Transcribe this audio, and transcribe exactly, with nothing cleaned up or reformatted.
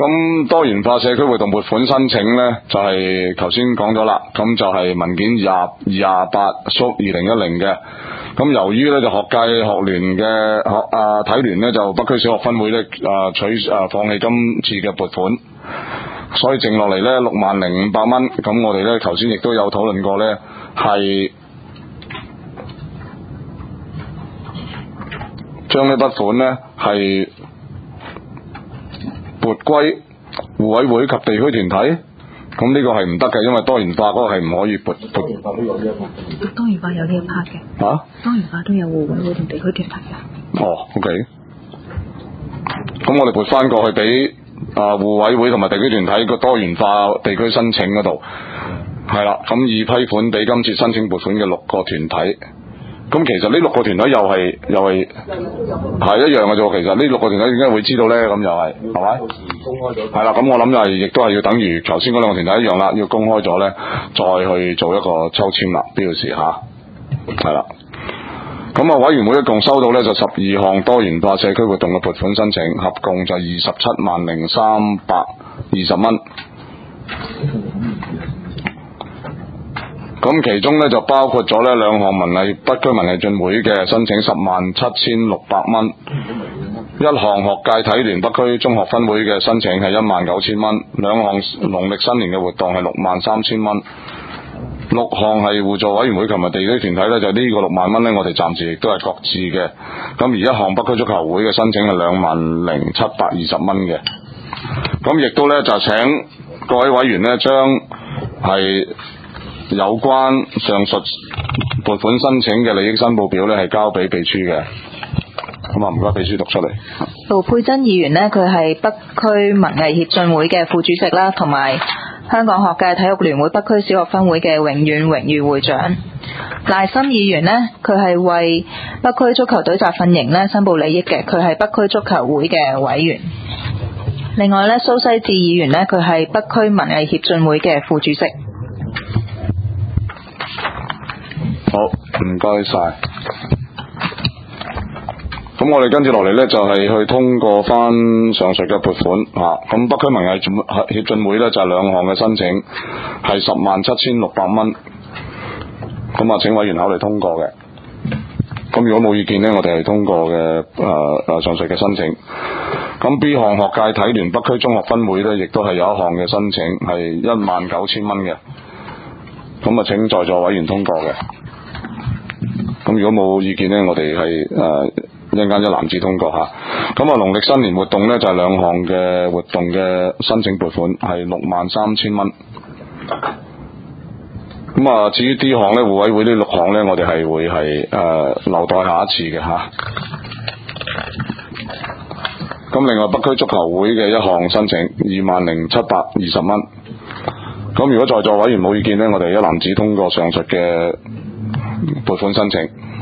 咁多元化社區活動撥款申請呢，就係頭先講咗啦，咁就係文件廿二廿八縮二零一零嘅。咁由於呢，就學界學聯嘅學啊體聯呢，就北區小學分會呢，啊取啊放棄今次嘅撥款，所以剩落嚟呢，六萬零五百蚊。咁我哋呢，頭先亦都有討論過呢，係將呢筆款呢，係撥歸互委會及地區團體，咁呢個係唔得嘅，因為多元化嗰個係唔可以撥撥。多元化都有呢一 part 多元化有呢一 part 嘅。嚇、啊？多元化都有互委會同地區團體嘅。 哦 ，OK。咁我哋撥翻過去俾啊互委會同埋地區團體個多元化地區申請嗰度，係啦、嗯。咁以批款俾今次申請撥款嘅六個團體。咁其實呢六個團體又係又係係一樣嘅啫。其實呢六個團體點解會知道呢？咁又係係咪？公開咗。係啦，咁我諗就係亦都係要等於頭先嗰兩個團體一樣啦，要公開咗呢，再去做一個抽籤啦，呢個事嚇。係啦。咁啊，委員會一共收到呢，就十二項多元化社區活動嘅撥款申請，合共就二十七萬零三百二十蚊。咁其中咧就包括咗咧兩項文藝北區文藝進會嘅申請十萬七千六百蚊，一項學界體聯北區中學分會嘅申請係一萬九千蚊，兩項農曆新年嘅活動係六萬三千蚊，六項係互助委員會同埋地區團體咧，就呢個六萬蚊咧，我哋暫時亦都係各自嘅。咁而一項北區足球會嘅申請係兩萬零七百二十蚊嘅。咁亦都咧就請各位委員咧將係有關上述撥款申請嘅利益申報表呢，係交俾秘書嘅。咁啊，唔該秘書讀出嚟。 盧佩珍議員呢，佢係北區文藝協進會嘅副主席啦，同埋香港學界體育聯會北區小學分會嘅永遠榮譽會長。賴森議員呢，佢係為北區足球隊集訓營呢申報利益嘅，佢係北區足球會嘅委員。另外呢，蘇西智議員呢，佢係北區文藝協進會嘅副主席。 好，唔該晒。咁我哋跟住落嚟呢，就係、是、去通過翻上述嘅撥款嚇。咁、啊、北區文藝協進會呢，就係、是、兩項嘅申請，係十萬七千六百蚊。咁啊，請委員考慮通過嘅。咁如果冇意見呢，我哋係通過嘅誒誒上述嘅申請。咁 B 項學界體聯北區中學分會呢，亦都係有一項嘅申請，係一萬九千蚊嘅。咁啊，請在座委員通過嘅。咁如果冇意見呢，我哋係誒一陣間一籃子通過嚇。咁啊，農曆新年活動呢，就係兩項嘅活動嘅申請撥款係六萬三千蚊。咁啊，至於 D 項呢，互委會呢六項呢，我哋係會係誒、呃、留待下一次嘅嚇。咁另外北區足球會嘅一項申請二萬零七百二十蚊。咁如果在座委員冇意見呢，我哋一籃子通過上述嘅撥款申請。